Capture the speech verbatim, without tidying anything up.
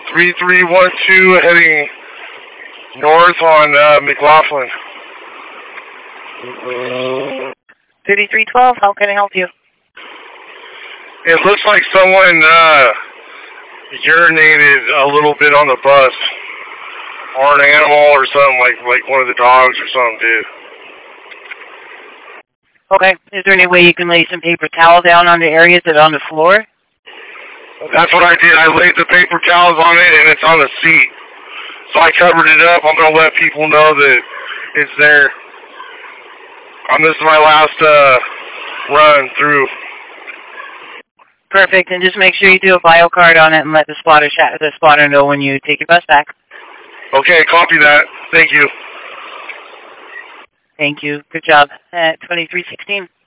three three one two heading north on uh, McLaughlin. thirty-three twelve, how can I help you? It looks like someone uh, urinated a little bit on the bus. Or an animal or something, like like one of the dogs or something, dude. Okay. Is there any way you can lay some paper towel down on the areas that are on the floor? That's what I did. I laid the paper towels on it, and it's on the seat. So I covered it up. I'm going to let people know that it's there. Um, this is my last uh, run through. Perfect. And just make sure you do a bio card on it and let the spotter, the spotter know when you take your bus back. Okay, copy that. Thank you. Thank you. Good job. At twenty-three sixteen.